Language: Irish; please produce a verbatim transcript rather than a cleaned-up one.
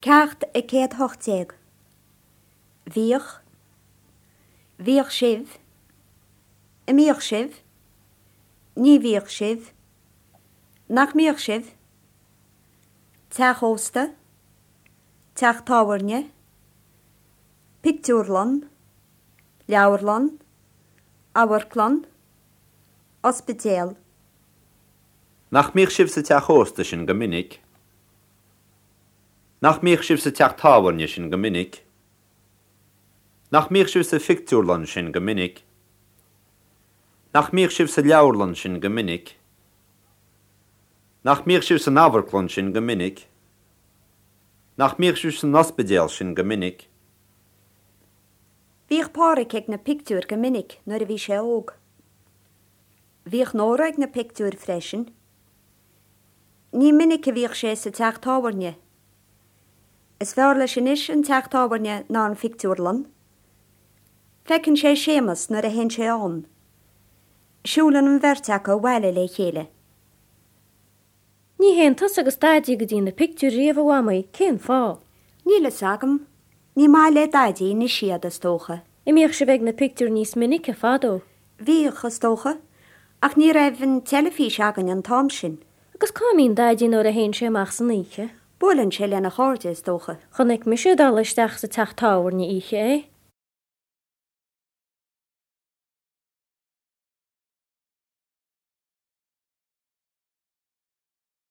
Ceart a céad hochtéag. Bhíoch, bhíoch sibh, amíoch sibh, ní bhíoch sibh, nach míoch sibh, teach ósta, teach táhairne, pictiúrlan, leabharlan, ábharclan, ospidéal. Nach míoch sibh sa teach ósta sin go minic. Nach míoch sibh sa teach táhairne sin go minic. Nach míoch sibh sa pictiúrlan sin go minic. Nach míoch sibh sa leabharlan sin go minic. Nach míoch sibh sa ábharclan sin go minic. Nach míoch sibh sa ospidéal sin go minic. Bhíoch páric ag na pictiúr go minic nuair a bhí sé óg. Bhíoch nóra ag na pictiúr freisin. Ní minic a bhíoch sé sa teach táhairne. Is fearr leis sin is an teach táhairne ná an pictiúrlan. Fecinn sé sémas nuair a hen sé an. Siúlan an bhirteach ó bhile le chéile. Ní hen tas agus daidí go dtín na pictiúr riamh bhamaí cén fá. Ní le sagam, ní má le daidí ní siad as tócha. I míoch se bheith na pictiúr níos minic a fádó. Bhíoch as tócha, ach ní raibh an telefís agan an tám sin. Agus cáín daidí nó a hen sé amach san íche. Bólann sé lena cháirde is tócha. Chnig mi sé dá leisteach sa teach táhairne íche é.